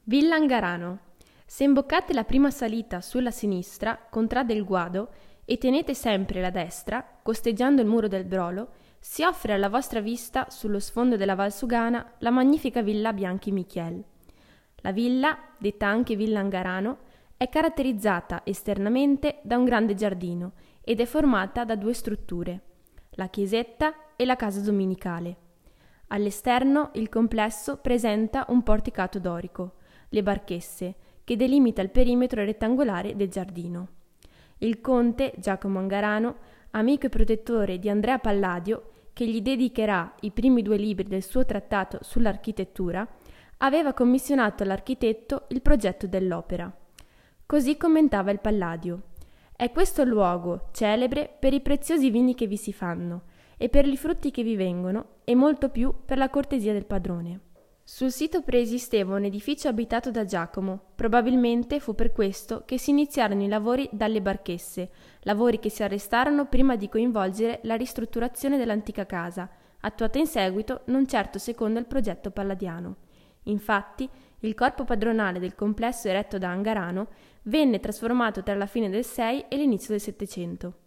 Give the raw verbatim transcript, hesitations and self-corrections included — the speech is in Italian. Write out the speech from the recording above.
Villa Angarano. Se imboccate la prima salita sulla sinistra, contrada il guado, e tenete sempre la destra, costeggiando il muro del Brolo, si offre alla vostra vista, sullo sfondo della Valsugana, la magnifica villa Bianchi Michiel. La villa, detta anche Villa Angarano, è caratterizzata esternamente da un grande giardino ed è formata da due strutture, la chiesetta e la casa domenicale. All'esterno il complesso presenta un porticato dorico, le Barchesse, che delimita il perimetro rettangolare del giardino. Il conte Giacomo Angarano, amico e protettore di Andrea Palladio, che gli dedicherà i primi due libri del suo trattato sull'architettura, aveva commissionato all'architetto il progetto dell'opera. Così commentava il Palladio: «È questo luogo celebre per i preziosi vini che vi si fanno e per i frutti che vi vengono e molto più per la cortesia del padrone». Sul sito preesisteva un edificio abitato da Giacomo, probabilmente fu per questo che si iniziarono i lavori dalle Barchesse, lavori che si arrestarono prima di coinvolgere la ristrutturazione dell'antica casa, attuata in seguito non certo secondo il progetto palladiano. Infatti, il corpo padronale del complesso eretto da Angarano venne trasformato tra la fine del Sei e l'inizio del Settecento.